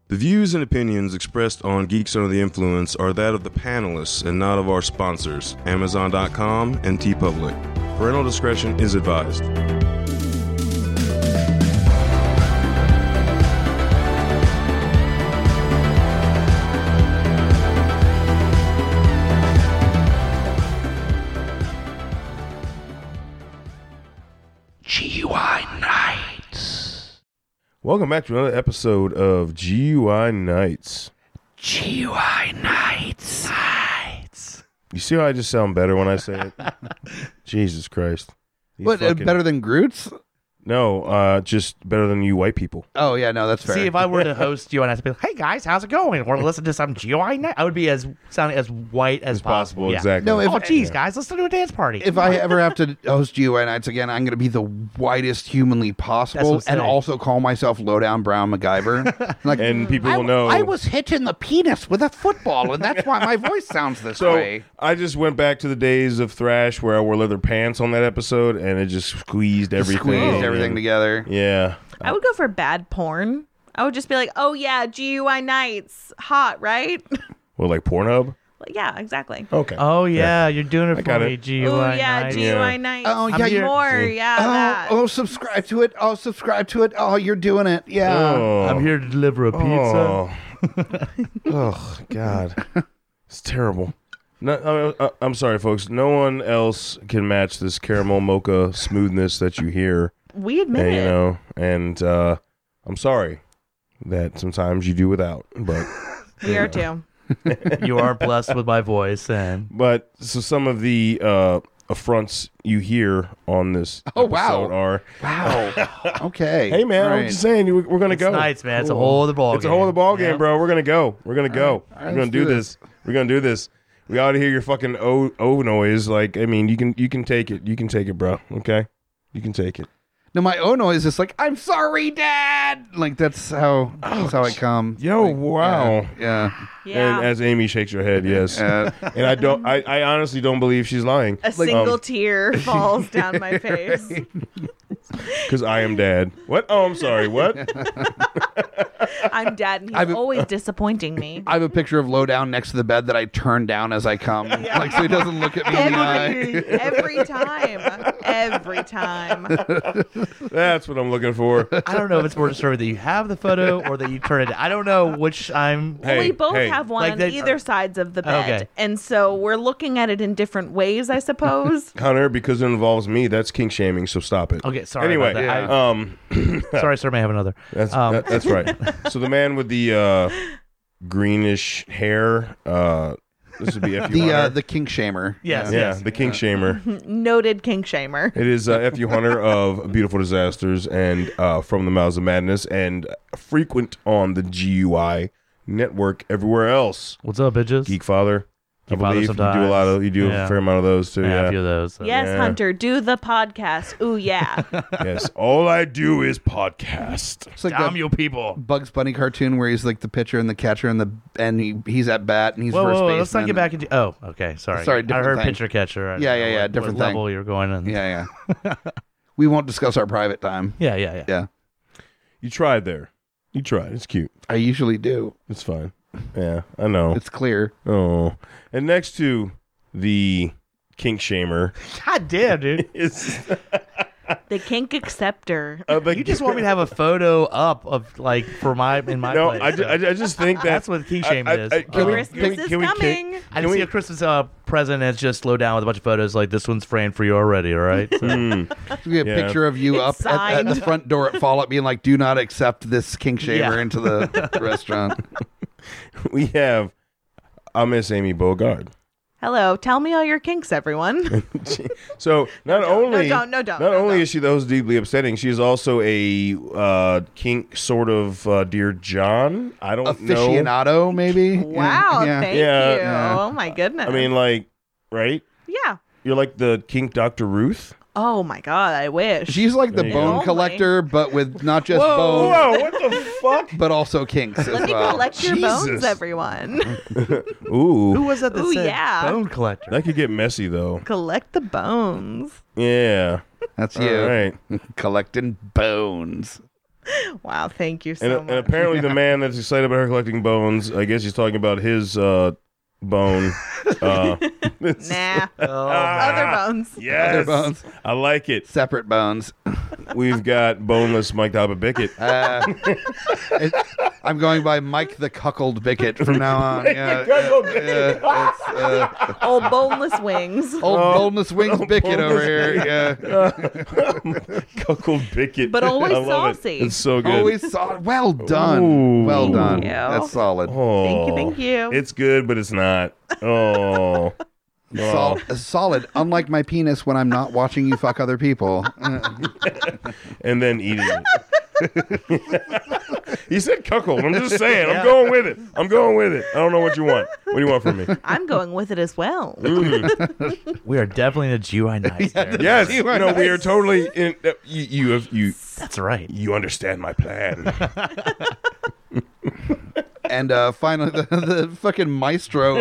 The views and opinions expressed on Geeks Under the Influence are that of the panelists and not of our sponsors, Amazon.com and TeePublic. Parental discretion is advised. GUI Nights. Welcome back to another episode of GUI Nights. GUI Nights. You see how I just sound better when I say it? Jesus Christ. These What, fucking- better than Groot's? No, just better than you white people. Oh, yeah, no, that's fair. See, if I were to host you and I'd be like, hey guys, how's it going? Want to listen to some GUI night? I would be sounding as white as possible. Yeah. Exactly. No, if- Oh, geez, guys, let's do a dance party. If I ever have to host GUI Nights again, I'm going to be the whitest humanly possible That's what I'm and saying. also call myself Lowdown Brown MacGyver. Like, And people will know. I was hit in the penis with a football, and that's why my voice sounds this So way. I just went back to the days of Thrash where I wore leather pants on that episode, and it just squeezed everything. Squeezed everything and- together. Yeah. I would go for bad porn. I would just be like, oh yeah, GUI Nights. Hot, right? Well, like Pornhub? Like, yeah, exactly. Okay. Oh, yeah, you're doing it I for got me, it. GUI Oh yeah, night. GUI Yeah. Nights. Oh, I'm yeah, here- More, yeah, that. Oh, subscribe to it. Oh, subscribe to it. Oh, you're doing it. Yeah. Oh. I'm here to deliver a pizza. Oh, God. It's terrible. No, I'm sorry, folks. No one else can match this caramel mocha smoothness that you hear. We admit And, it. you know, and I'm sorry that sometimes you do without. But We are too. You are blessed with my voice, and so some of the affronts you hear on this Oh, wow. episode are, Wow. Okay. hey, man, All I'm right. just saying, we're going to it's go. nights, man. It's a whole other ball It's game. a whole other ball game, Yeah. bro. We're gonna go. We're gonna go. All right, We're gonna let's do do this. We're gonna do this. We ought to hear your fucking O noise. Like, I mean, you can take it. You can take it, bro. Okay, you can take it. No, my oh noise is like, I'm sorry, Dad. Like, that's how I come. Yo, Like, wow. Yeah. Yeah. And as Amy shakes her head, yes. Yeah. And I honestly don't believe she's lying. A single tear falls down my face. Because I am Dad. What? Oh, I'm sorry. What? I'm Dad, and he's I've- always disappointing me. I have a picture of Lowdown next to the bed that I turn down as I come, like so he doesn't look at me in the eye. Every time. Every time. That's what I'm looking for. I don't know if it's more disturbing that you have the photo or that you turn it. I don't know which I'm. Hey, we both hey. have one Like on they- either sides of the bed. Okay. And so we're looking at it in different ways, I suppose. Hunter, because it involves me, that's kink shaming. So stop it. Okay, sorry. Anyway, about that. Sorry, sir. May have another. That's right. So the man with the greenish hair, this would be F.U. Hunter. The kink shamer. Yes. Yeah, the kink shamer. Noted kink shamer. It is F.U. Hunter of Beautiful Disasters and From the Mouths of Madness and frequent on the GUI network everywhere else. What's up, bitches? Geek Father. I Geek Father believe you sometimes. do a Yeah. fair amount of those too. Yeah, a few Yeah. of those. so. Yes, Yeah. Hunter, do the podcast. Ooh, yeah. Yes. All I do is podcast. It's like Damn the you people. Bugs Bunny cartoon where he's like the pitcher and the catcher and he's at bat and he's Whoa, first whoa, baseman. let's not get back into. Oh, okay. Sorry. Sorry, I different heard thing. pitcher catcher. I don't Yeah, know yeah, what different what thing. level you're going in. Yeah. We won't discuss our private time. Yeah, yeah, yeah. Yeah. You tried there. You tried. It's cute. I usually do. It's fine. Yeah, I know. It's clear. Oh. And next to the kink shamer God damn, dude. is The kink acceptor. You just want me to have a photo up of like for my in my no, place. I just think that That's what kink shaming is. can we- Christmas is can we coming. I didn't see a Christmas present and it's just slow down with a bunch of photos like this one's framed for you already, all right? So, We get a Yeah. picture of you It's up at the signed. front door at Fall Out being like, do not accept this kink shamer Yeah. into the restaurant. we have Miss Amy Bogard. Hello. Tell me all your kinks, everyone. So not only don't. not only is she the host deeply upsetting, she is also a kink sort of Dear John. I don't know. Aficionado, maybe? Wow. Yeah. Thank Yeah. you. Yeah. Oh, my goodness. I mean, like, right? yeah. You're like the kink Dr. Ruth. Oh, my God. I wish. She's like the There you bone go. collector, but with not just Whoa, bones, whoa, what the fuck? but also kinks as Let me well. collect your bones, Jesus. everyone. Ooh. who was that Ooh, said yeah. bone collector? That could get messy, though. Collect the bones. Yeah. That's All you. right. Collecting bones. Wow, thank you so And, much. and apparently the man that's excited about her collecting bones, I guess he's talking about his bone. Nah. Other bones. Yes. Other bones. I like it. Separate bones. We've got boneless Mike Talbot Bickett. I'm going by Mike the Cuckold Bickett from now on. Yeah, Cuckold it's Old boneless wings. old boneless wings Bickett over boneless here. Yeah. Cuckold Bickett. But always I love saucy. It. It's so good. Always well done. Ooh. Well done. Thank you. That's solid. Oh, Thank you. It's good, but it's not. Oh. Solid. Unlike my penis when I'm not watching you fuck other people. And then eating it. He said cuckold. I'm just saying. I'm going with it. I don't know what you want. What do you want from me? I'm going with it as well. We are definitely in the GUI Nights there. Yes. You are No, we are nice. totally in. You That's right. you understand my plan. And finally, the fucking maestro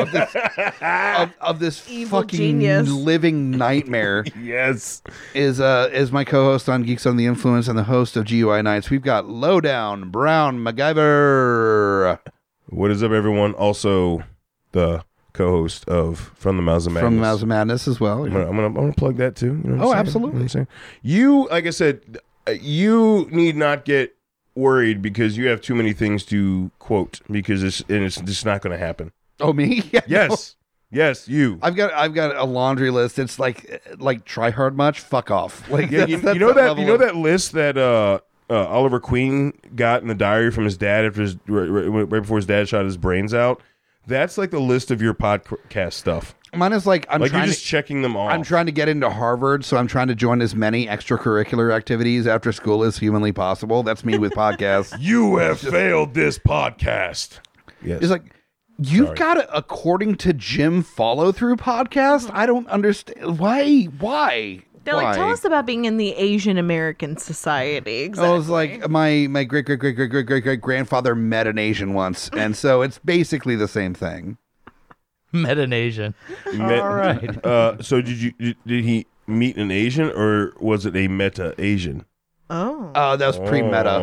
of this Evil fucking genius. living nightmare Yes. is my co-host on Geeks on the Influence and the host of GUI Nights. We've got Lowdown Brown MacGyver What is up, everyone? Also, the co-host of From the Mouths of Madness. from the Mouths of Madness as well. I'm gonna plug that too. You know what I'm Oh, saying? absolutely. You know what I'm saying? You, like I said, you need not get worried because you have too many things to quote because it's just not going to happen. Oh, me? Yeah, Yes, yes, you. I've got a laundry list. It's like try hard much, fuck off. Like Yeah, you that's know that level you know of- that list that Oliver Queen got in the diary from his dad after his right before his dad shot his brains out. That's like the list of your podcast stuff. Mine is like Like you're just checking them off. I'm trying to get into Harvard, so I'm trying to join as many extracurricular activities after school as humanly possible. That's me with podcasts. You have failed this podcast. Yes. It's like you've Sorry. got a according to Jim follow through podcast. I don't understand why. They're like, tell us about being in the Asian American society. Exactly. I was like, my great great great great great great great grandfather met an Asian once, and so it's basically the same thing. Metanasian. All right. So did he meet an Asian or was it a meta Asian? Oh. That was pre-meta.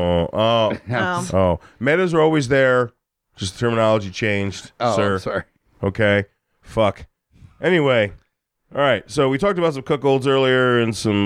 Oh. Metas are always there. Just the terminology changed, Oh, sir. I'm sorry. Okay. Fuck. Anyway. All right. So we talked about some cuckolds earlier and some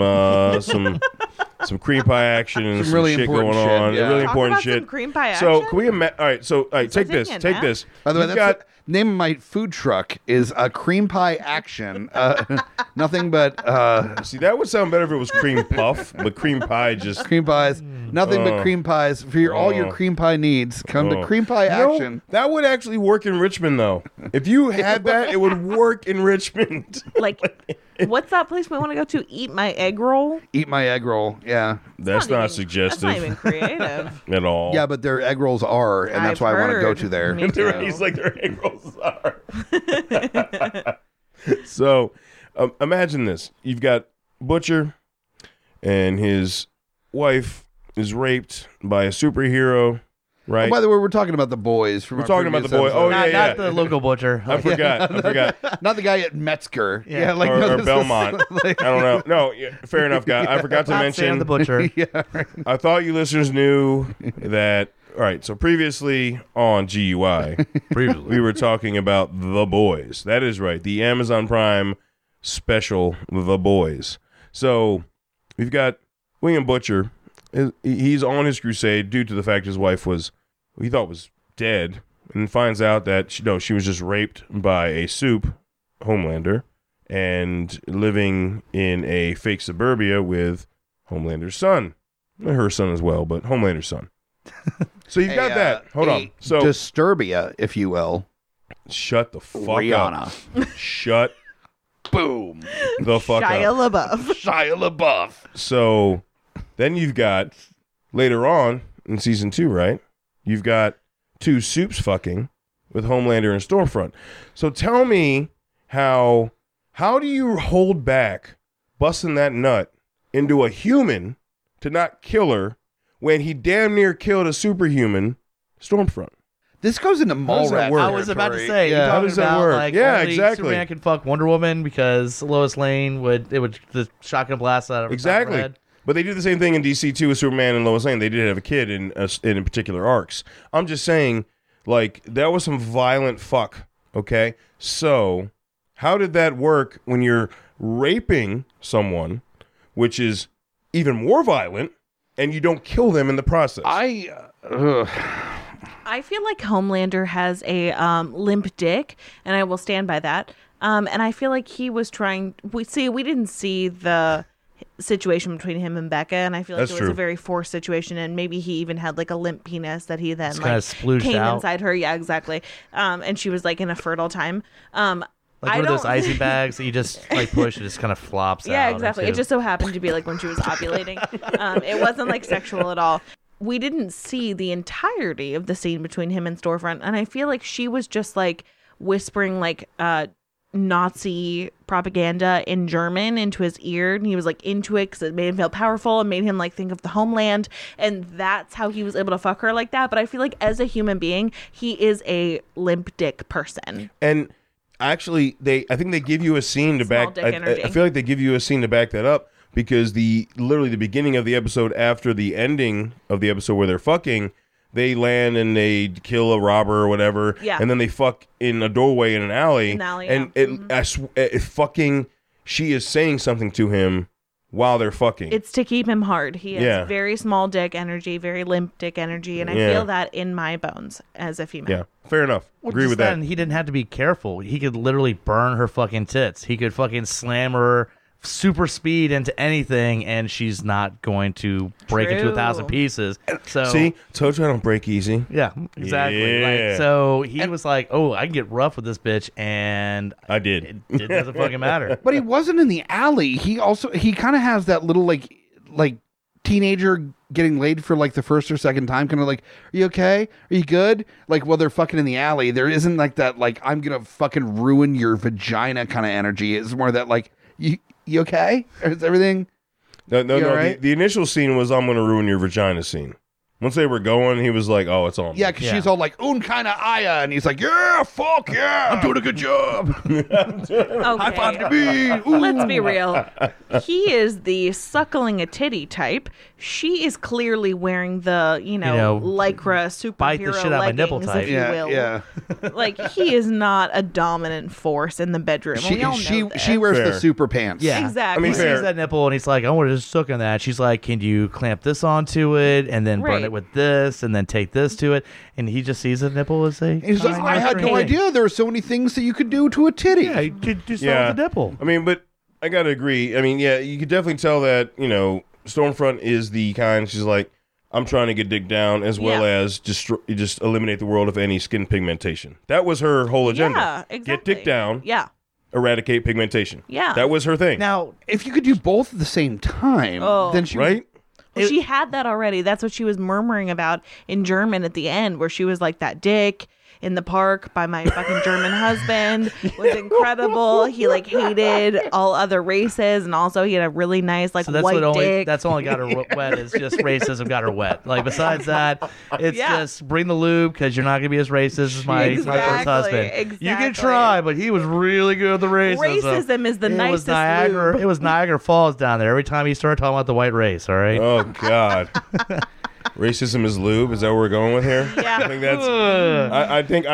cream pie action and some really shit important going shit, on. yeah. Really Talk important about shit. some cream pie So action? can we all right, so take this. opinion, Take Matt. this. By the way, You've that's got the name of my food truck is a cream pie action. Nothing but see that would sound better if it was cream puff, but cream pie just cream pies. Nothing but cream pies for all your cream pie needs. Come to cream pie You know, action. that would actually work in Richmond, though. If you had that, it would work in Richmond. Like, what's that place we want to go to? Eat my egg roll? Eat my egg roll. Yeah. That's not That's suggestive not even creative. at all. Yeah, but their egg rolls are, and that's I've why I want to go heard. to there. Me too. He's like their egg rolls are. So, imagine this: you've got Butcher, and his wife is raped by a superhero. Right. Oh, by the way, we're talking about the boys. From We're our talking about previous the boy. Oh, episode. yeah, Not the local butcher. I forgot. Not the guy at Metzger. Yeah. like or no, this is- Belmont. like- I don't know. No, yeah, fair enough, guy. I forgot to Not Sam mention. the butcher. yeah. Right. I thought you listeners knew that. All right, so previously on GUI, we were talking about The Boys. That is right, the Amazon Prime special, The Boys. So we've got William Butcher. He's on his crusade due to the fact his wife he thought was dead, and finds out that she was just raped by a soup Homelander and living in a fake suburbia with Homelander's son. Her son as well, but Homelander's son. So you've got that. Hold on. So Disturbia, if you will. shut the fuck Rihanna. up. Shut Boom. the fuck Shia up. LaBeouf. Shia LaBeouf. So then you've got later on in season 2, right? You've got two soups fucking with Homelander and Stormfront. So tell me how do you hold back busting that nut into a human to not kill her when he damn near killed a superhuman Stormfront? This goes into How does that Mallrats. work? I was about to say, Yeah. you're How talking does that about work? like Yeah, only exactly. Superman can fuck Wonder Woman because Lois Lane would the shotgun blast out of her Exactly. head. But they did the same thing in DC too with Superman and Lois Lane. They did have a kid in particular arcs. I'm just saying, like, that was some violent fuck. Okay, so how did that work when you're raping someone, which is even more violent, and you don't kill them in the process? I feel like Homelander has a limp dick, and I will stand by that. And I feel like he was trying. We didn't see the situation between him and Becca, and I feel like it was a very forced situation, and maybe he even had like a limp penis that he then like came out inside her. Yeah, exactly. And she was like in a fertile time. Like one of those icy bags that you just like push, it just kind of flops out. Yeah, exactly. It just so happened to be like when she was ovulating. It wasn't like sexual at all. We didn't see the entirety of the scene between him and Storefront, and I feel like she was just like whispering like Nazi propaganda in German into his ear, and he was like into it because it made him feel powerful and made him like think of the homeland, and that's how he was able to fuck her like that. But I feel like as a human being, he is a limp dick person. And actually, I think they give you a scene to back. I feel like they give you a scene to back that up, because literally the beginning of the episode after the ending of the episode where they're fucking, they land and they kill a robber or whatever, and then they fuck in a doorway in an alley. And she is saying something to him while they're fucking. It's to keep him hard. He has very small dick energy, very limp dick energy, and I feel that in my bones as a female. Yeah, fair enough. Agree with that. He didn't have to be careful. He could literally burn her fucking tits. He could fucking slam her super speed into anything, and she's not going to break into 1,000 pieces. So see, told you I don't break easy. Yeah, exactly. Yeah. Like, so he was like, "Oh, I can get rough with this bitch," and I did. It doesn't fucking matter. But he wasn't in the alley. He kind of has that little like teenager getting laid for like the first or second time, kind of like, "Are you okay? Are you good?" Like, while they're fucking in the alley, there isn't like that like I'm gonna fucking ruin your vagina kind of energy. It's more that like You okay? Is everything? No. Right? The initial scene was "I'm going to ruin your vagina" scene. Once they were going, he was like, "Oh, it's on." Yeah, because she's all like "Unkeiner Aya," and he's like, "Yeah, fuck yeah, I'm doing a good job." High five to me. Ooh. Let's be real. He is the suckling a titty type. She is clearly wearing the lycra superhero bite the shit out of my nipple type. if you will. Yeah. Like, he is not a dominant force in the bedroom. She wears the super pants. Yeah, exactly. I mean, he sees that nipple and he's like, "I want to just suck on that." She's like, "Can you clamp this onto it and then burn it with this and then take this to it?" And he just sees the nipple as a. He's like, "I had no idea there were so many things that you could do to a titty." Yeah, you could do something with the nipple. I mean, but I gotta agree. I mean, yeah, you could definitely tell that Stormfront is the kind. She's like, I'm trying to get dick down as well as just eliminate the world of any skin pigmentation. That was her whole agenda. Yeah, exactly. Get dick down. Yeah. Eradicate pigmentation. Yeah. That was her thing. Now, if you could do both at the same time, then she right? Well, she had that already. That's what she was murmuring about in German at the end, where she was like, "That dick in the park by my fucking German husband was incredible. He like hated all other races, and also he had a really nice like white dick." That's only got her wet. Is just racism got her wet. Like, besides that, it's just bring the lube, because you're not gonna be as racist as my first husband. Exactly. You can try, but he was really good at the racism. Racism is the nicest lube. It was Niagara Falls down there. Every time he started talking about the white race, all right? Oh God. Racism is lube. Is that where we're going with here? Yeah. I think that's. I think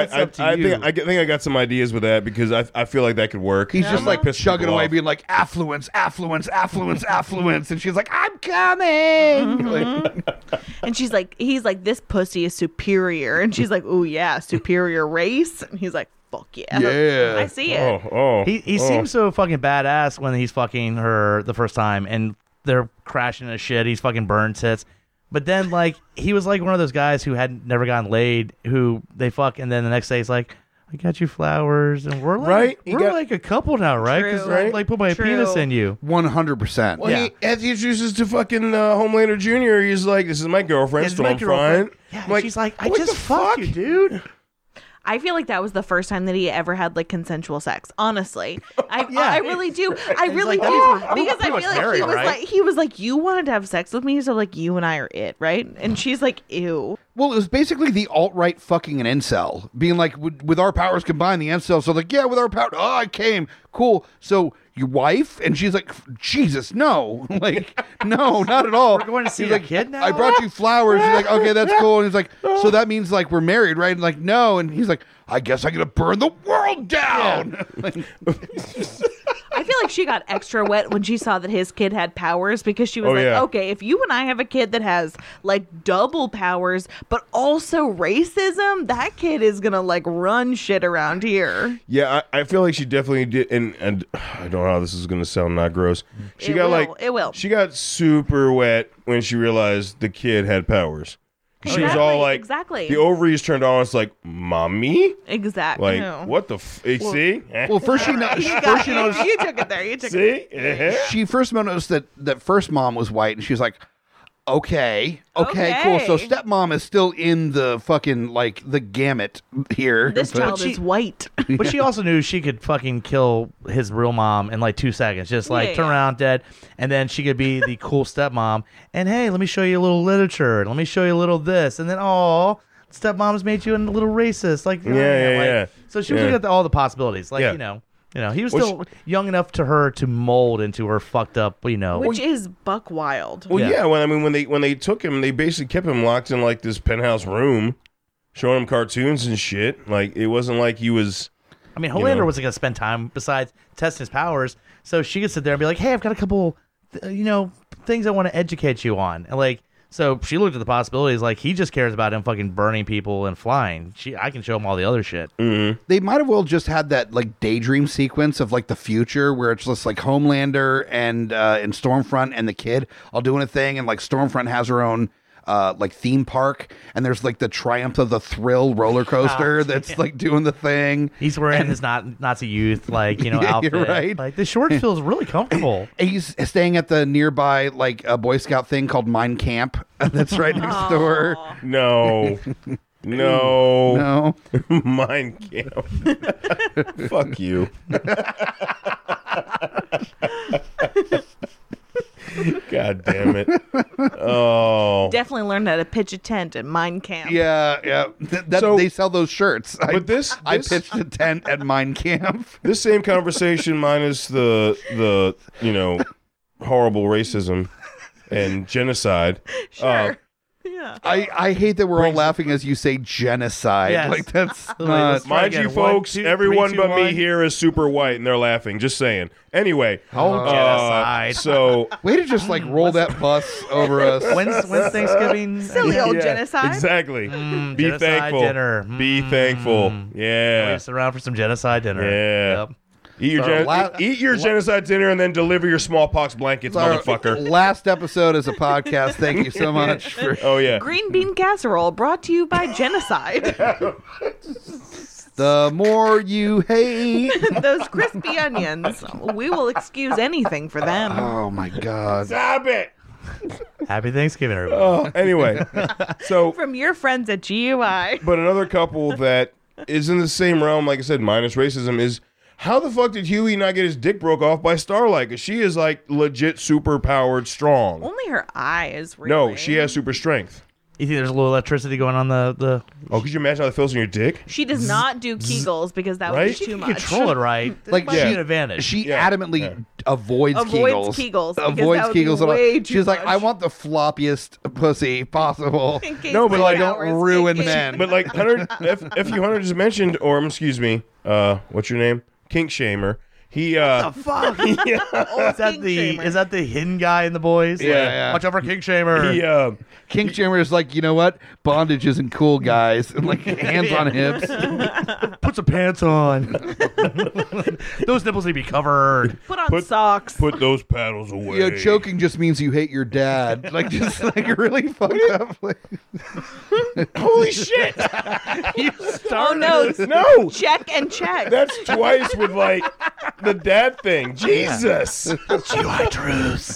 I got some ideas with that, because I feel like that could work. He's just like chugging away, being like affluence, affluence, affluence, affluence, and she's like, "I'm coming." And she's like, he's like, "This pussy is superior," and she's like, "Oh yeah, superior race," and he's like, "Fuck yeah, yeah, I see it." He seems so fucking badass when he's fucking her the first time, and they're crashing his shit. He's fucking burns tits. But then, like, he was like one of those guys who had never gotten laid, who they fuck, and then the next day he's like, "I got you flowers," and we're like, like a couple now, right? Because I like put my penis in you. 100%. Well, as he introduces to fucking Homelander Jr., he's like, "This is my girlfriend, Stormfront." Yeah, like, she's like, "I just fucked you, dude." I feel like that was the first time that he ever had like consensual sex. Honestly, I really do. I really do, because I feel like he was like, "You wanted to have sex with me, so like you and I are it, right?" And she's like, "Ew." Well, it was basically the alt-right fucking an incel, being like, with our powers combined, the incel. So like, yeah, with our power, oh, I came, cool. So your wife, and she's like, Jesus, no, like, no, not at all. We're going to see He's your like, kid now? I brought you flowers. She's like, okay, that's cool. And he's like, so that means like we're married, right? And like, no. And he's like, I guess I'm gonna burn the world down. Like, I feel like she got extra wet when she saw that his kid had powers because she was Oh, like, yeah. okay, if you and I have a kid that has like double powers, but also racism, that kid is gonna like run shit around here. Yeah, I feel like she definitely did, and I don't know how this is gonna sound not gross. She It got will, like it will. She got super wet when she realized the kid had powers. She was all like, exactly. the ovaries turned on. It's like, mommy, Exactly. like what the see? well, first she knows. First she noticed. You took it there. You took it. See? Uh-huh. She first noticed that first mom was white, and she was like, okay, cool. So Okay. stepmom is still in the fucking like the gamut here. This But- child is white. But she also knew she could fucking kill his real mom in like 2 seconds. Just like Yeah, turn yeah. around dead. And then she could be the cool stepmom. And hey, let me show you a little literature. And let me show you a little this. And then, oh, stepmom's made you a little racist. Like, Yeah. So she was Yeah. looking at all the possibilities. Like, Yeah. you know, he was Well, still young enough to her to mold into her fucked up, Which is buck wild. Well, Yeah. yeah. When I mean, when they took him, they basically kept him locked in like this penthouse room, showing him cartoons and shit. Like it wasn't like he was. I mean, You Holander know. wasn't going to spend time besides testing his powers, so she could sit there and be like, "Hey, I've got a couple, things I want to educate you on." And like, so she looked at the possibilities. Like, he just cares about him fucking burning people and flying. I can show him all the other shit. They might have well just had that like daydream sequence of like the future where it's just like Homelander and Stormfront and the kid all doing a thing, and like Stormfront has her own like theme park, and there's like the Triumph of the Thrill roller coaster that's like doing the thing. He's wearing his Nazi youth Yeah, outfit. you're right. Like the short feels really comfortable. And he's staying at the nearby like a Boy Scout thing called Mine Camp that's right next door. No, no, No. Mind camp. Fuck you. God damn it. Oh. Definitely learned how to pitch a tent at Mine Camp. Yeah. So- they sell those shirts. But this I pitched a tent at Mine Camp. this same conversation minus the horrible racism and genocide. Sure. Yeah. I hate that we're all laughing as you say genocide. Yes. Like that's Wait, not. let's try Mind you, again. 1, folks, 2, everyone 3, 2, but 1. me here is super white, and they're laughing. Just saying. Anyway, Genocide. so Way to just like roll that bus over us. When's Thanksgiving? Silly old yeah, genocide. exactly. Be genocide thankful. dinner. Be thankful. We Yeah. sit around for some genocide dinner. Yeah. Yep. Eat your, So eat your genocide dinner and then deliver your smallpox blankets, Our motherfucker. last episode as a podcast. Thank you so much for Oh yeah. Green bean casserole brought to you by Genocide. the more you hate. Those crispy onions. We will excuse anything for them. Oh my god. Stop it. Happy Thanksgiving, everybody. Oh, anyway, so From your friends at GUI. but another couple that is in the same realm, like I said, minus racism, is how the fuck did Huey not get his dick broke off by Starlight? Because she is like legit super powered strong. Only her eyes, really. No, she has super strength. You think there's a little electricity going on the Oh, could you imagine how it feels in your dick? She does not do Kegels because that would Right? be She too you much. control it right? Like, Might be yeah. an advantage. She Yeah. adamantly Yeah. avoids Avoids Kegels. Kegels, because Avoids that would be Kegels at all. way too She's like, much. I want the floppiest pussy possible. In case No, but, my like, don't powers ruin kick in. men. But like Hunter, if you Hunter just mentioned, or excuse me, what's your name? Kink Shamer. He Fuck. Old Is that kink the shamer. is that the hidden guy in the boys? Yeah, Like, yeah. Watch out for King Shamer. he King Jammer is like, you know what? Bondage isn't cool, guys. And like hands on hips. Put some pants on. Those nipples need to be covered. Put on socks. put those paddles away. You know, choking just means you hate your dad. Like just like really fucked up. Like, Holy shit! Oh no. No, Check and check. that's twice with like the dad thing. Jesus. GUI truths.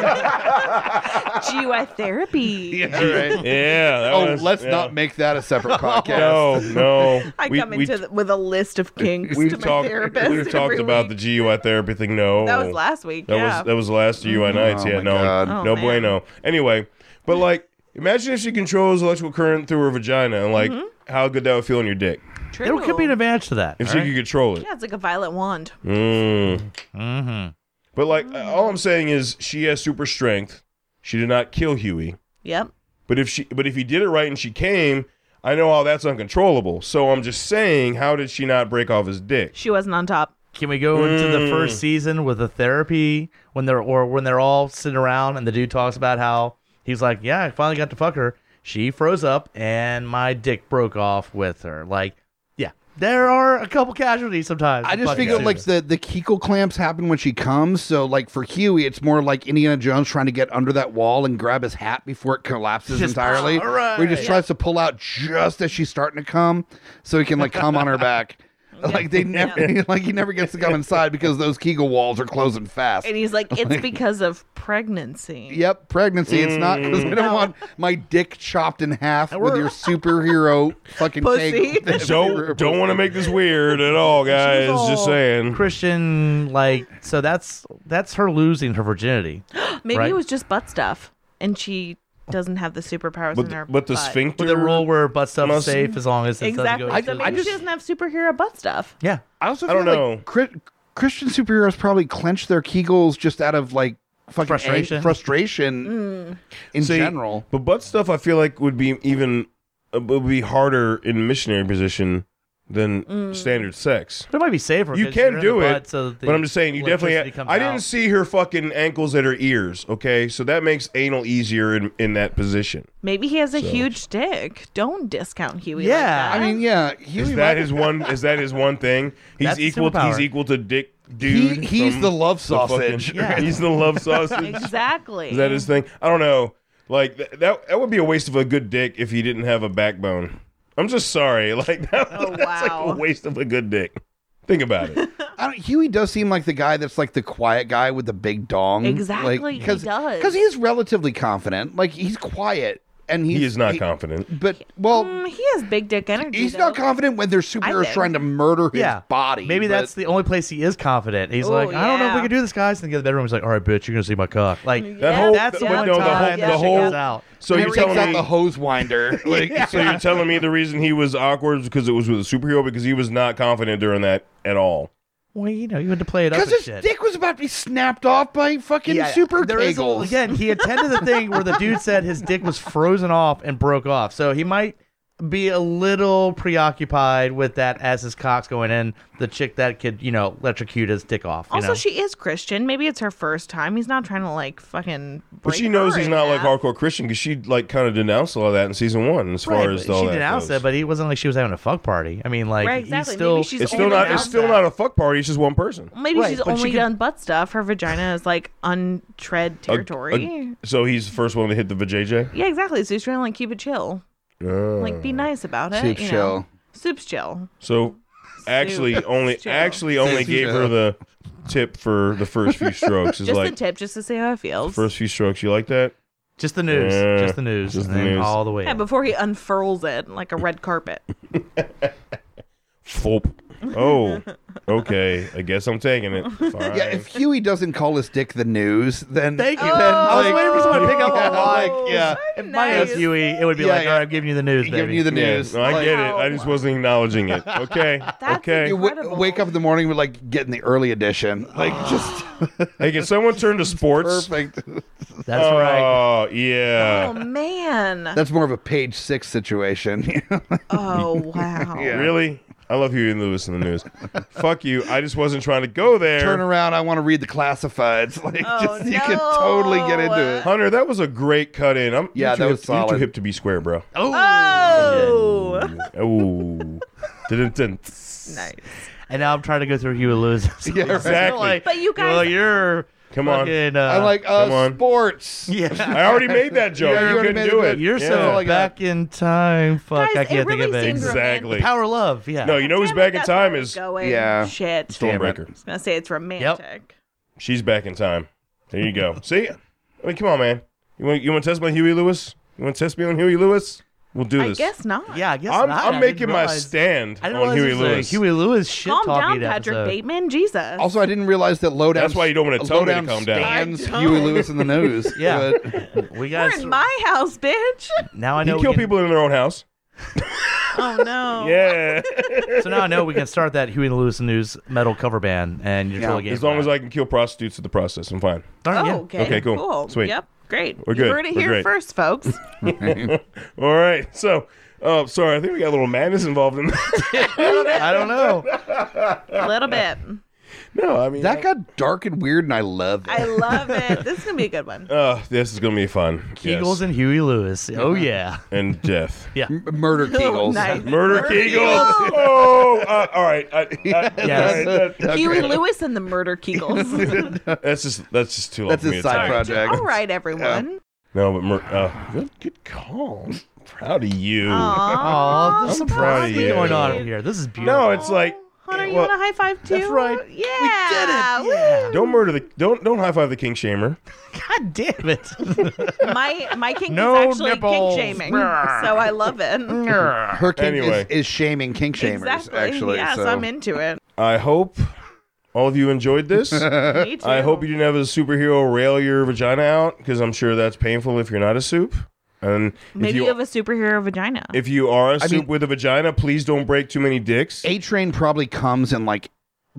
GUI therapy. yeah, right. Yeah. that Oh, was- let's yeah. not make that a separate podcast. No. I come with a list of kinks to my therapist. We've talked every about week. the GUI therapy thing. No, That was last week. That yeah. was that was the last GUI nights. Oh Yeah, my no, God. Oh, no man. bueno. Anyway, but like Imagine if she controls electrical current through her vagina and like how good that would feel on your dick True. There could be an advantage to that. if all she right? could control it. Yeah, it's like a violet wand. Mm-hmm. But like, all I'm saying is she has super strength. She did not kill Huey. Yep. But if he did it right and she came, I know how that's uncontrollable. So I'm just saying, how did she not break off his dick? She wasn't on top. Can we go into the first season with the therapy when they're all sitting around and the dude talks about how he's like, yeah, I finally got to fuck her. She froze up and my dick broke off with her. Like, yeah, there are a couple casualties sometimes. I just figured like the Kegel clamps happen when she comes. So like for Huey, it's more like Indiana Jones trying to get under that wall and grab his hat before it collapses Just- entirely. all right. Where he just tries to pull out just as she's starting to come, so he can like come on her back. Like they never, like he never gets to come inside because those Kegel walls are closing fast. And he's like, it's because of pregnancy. Yep, pregnancy. It's not because I don't want my dick chopped in half with your superhero fucking Pussy. cake. Don't want to make this weird at all, guys. Just saying. Christian, like, so that's her losing her virginity. Maybe Right. it was just butt stuff. And she doesn't have the superpowers in her But the butt. sphincter. With the rule where butt stuff is Must- safe as long as it Exactly. doesn't go. So maybe she doesn't have superhero butt stuff. Yeah. I also I don't feel know. like Christian superheroes probably clench their Kegels just out of like fucking frustration in See, general. But butt stuff, I feel like would be even would be harder in missionary position than standard sex. But it might be safer. You 'cause you're can in do the it, butt, so the but I'm just saying you definitely. electricity comes I didn't out. see her fucking ankles at her ears. Okay, so that makes anal easier in that position. Maybe he has a huge dick. Don't discount Huey like Yeah, that. I mean, yeah, Is that his one? Is that his one thing? He's That's a equal. superpower. He's equal to Dick Dude. he's from the love the fucking- sausage. Yeah. He's the love sausage. Exactly. Is that his thing? I don't know. Like that would be a waste of a good dick if he didn't have a backbone. I'm just sorry. Like that's like wow. a waste of a good dick. Think about it. Huey does seem like the guy that's like the quiet guy with the big dong. Exactly, he does. Because he's relatively confident. Like he's quiet and He is not confident. But well, He has big dick energy. he's though. not confident when there's superheroes think. trying to murder his Yeah. body. Maybe but- that's the only place he is confident. He's Oh, like, I don't know if we yeah. can do this, guys. And the other bedroom, he's like, all right, bitch, you're gonna see my cock. Like That Yeah, whole that's the but one no, time the that shit whole comes out. So He you're takes telling out me the hose winder. Like, so you're telling me the reason he was awkward is because it was with a superhero because he was not confident during that at all. Well, you know, you had to play it up because and his shit. dick was about to be snapped off by fucking super there is kegels. again, he attended the thing where the dude said his dick was frozen off and broke off. So he might be a little preoccupied with that as his cock's going in. The chick that could, you know, electrocute his dick off. You Also, know? she is Christian. Maybe it's her first time. He's not trying to like fucking. But she break knows her he's in not like half. hardcore Christian because she like kind of denounced all of that in season 1 as far Right, as but all she that denounced goes. it, but he wasn't like she was having a fuck party. I mean, like Right, he's exactly. still. Maybe she's It's still only not. done It's still that. not a fuck party. It's just one person. Maybe Right, she's but she only could- done butt stuff. Her vagina is like untread territory. So he's the first one to hit the vajayjay. Yeah, exactly. So he's trying to like keep it chill. Like be nice about it. Soup's you chill. know. Soup's chill. So actually only Soup gave chill. her the tip for the first few strokes. Is Just like a tip, just to see how it feels. first few strokes. You like that? Just the news. Yeah, Just the news. just and the then news. all the way. Yeah, up. before he unfurls it like a red carpet. Fulp. Oh, okay. I guess I'm taking it. Fine. Yeah, if Huey doesn't call his dick the news, then Thank you. then, I was like- waiting for someone to pick up on Yeah, like, like, yeah. If my name's Nice. Huey, it would be Yeah, like, yeah. all right, I'm giving you the news, baby. giving you the Yeah, news. no, I Like, get it. I just wasn't acknowledging it. Okay. That's okay. you incredible. wake up in the morning with like getting the early edition, like just Hey, can someone turn to sports? perfect. That's right. Oh, yeah. Oh man. That's more of a page 6 situation. Oh wow. Yeah. Really? I love Huey and Lewis in the news. Fuck you. I just wasn't trying to go there. Turn around, I want to read the classifieds. Like, Oh, just, you no. can totally get into it. Hunter, that was a great cut in. Yeah, that was You're too solid. hip to be square, bro. Oh. Oh. Dun-dun-dun. Nice. And now I'm trying to go through Huey Lewis. Yeah, right. Exactly. Like, But you guys- well, you're Come on. fucking, I'm like, Come on. sports. yeah. I already made that joke. Yeah, you you already couldn't made do it. it. You're Yeah. so like back in time. Fuck, Guys, I it can't really think of it. seems Exactly. The power of love. Yeah. No, you know who's Damn it, back in that's time where I was is going. Yeah. Shit. Stormbreaker. I was gonna say it's romantic. She's back in time. There you go. See? I mean, come on, man. You want to test my Huey Lewis? You want to test me on Huey Lewis? We'll do I this. guess not. Yeah, I guess I'm not. I making didn't my realize- stand I didn't on realize Huey it was a Lewis. Huey Lewis shit Calm talking down, Patrick episode. Bateman. Jesus. Also, I didn't realize that Lowdown. That's why you don't want to tell me to Lowdown calm down. stands I don't. Huey Lewis in the nose. Yeah. But We We're got in my house, bitch. now. I know You we kill can- people in their own house. Oh no. Yeah. So now I know we can start that Huey Lewis and News metal cover band, and you're totally game. As long as I can kill prostitutes in the process, I'm fine. Oh, okay. Okay, cool. Sweet. Yep. Great. We're You good. heard it We're here great. first, folks. All right. So, sorry, I think we got a little madness involved in that. I don't know. A little bit. No, I mean that got dark and weird, and I love it. I love it. This is gonna be a good one. this is gonna be fun. Kegels Yes. and Huey Lewis. Oh yeah. and death. Yeah. Murder Kegels. Nice. Murder Kegels. Oh, all right. Yes. Huey Lewis and the Murder Kegels. That's just too long That's for me his to side type. project. All right, everyone. No, but good call. Proud of you. Oh, there's some proud of proud you. going on here. This is beautiful. No, it's like Hunter, you well, want a high five too? that's right. Yeah. We did it. Yeah. don't murder the don't high five the king shamer. God damn it. My kink No is actually nipples. kink shaming, so I love it. Her kink Anyway. is shaming kink shamers. Exactly. Actually, yes, so. I'm into it. I hope all of you enjoyed this. Me too. I hope you didn't have a superhero rail your vagina out because I'm sure that's painful if you're not a soup. And Maybe you have a superhero vagina. if you are a soup mean- with a vagina, please don't break too many dicks. A Train probably comes in like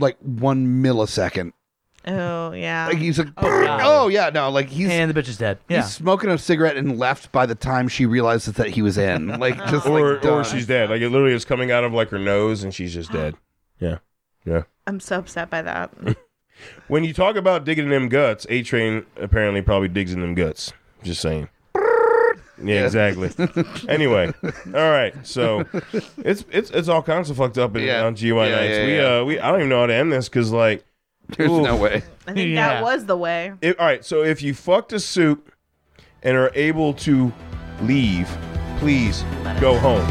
1 millisecond. Oh yeah. Like he's like, God. oh yeah, no, like he's And the bitch is dead. Yeah. he's smoking a cigarette and left by the time she realizes that he was in. Like just or like done. she's dead. Like it literally is coming out of like her nose and she's just dead. Yeah. Yeah. I'm so upset by that. When you talk about digging in them guts, A Train apparently probably digs in them guts. Just saying. Yeah, exactly. Anyway, all right. So it's all kinds of fucked up on GY nights. I don't even know how to end this because like There's oof. no way. I think Yeah. that was the way. All right. So if you fucked a soup and are able to leave, please go home.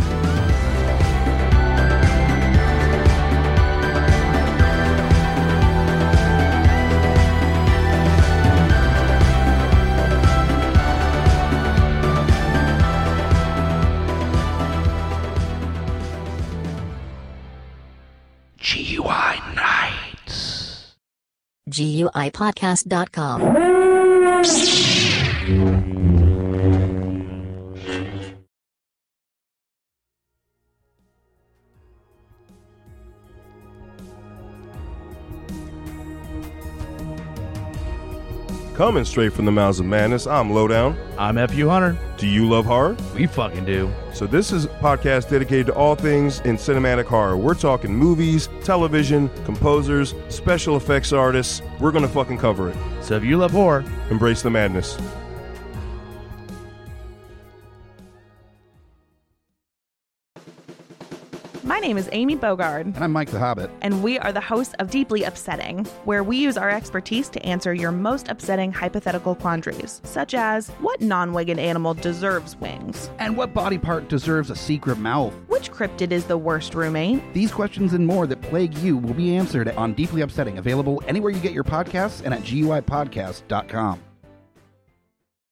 GUI Nights. GUIPodcast.com. Coming straight from the mouths of madness, I'm Lowdown. I'm FU Hunter. Do you love horror? We fucking do. So this is a podcast dedicated to all things in cinematic horror. We're talking movies, television, composers, special effects artists. We're going to fucking cover it. So if you love horror, Embrace the madness. My name is Amy Bogard, And I'm Mike the Hobbit. and we are the hosts of Deeply Upsetting, where we use our expertise to answer your most upsetting hypothetical quandaries, such as what non-winged animal deserves wings? And what body part deserves a secret mouth? Which cryptid is the worst roommate? These questions and more that plague you will be answered on Deeply Upsetting, available anywhere you get your podcasts and at GUIPodcast.com.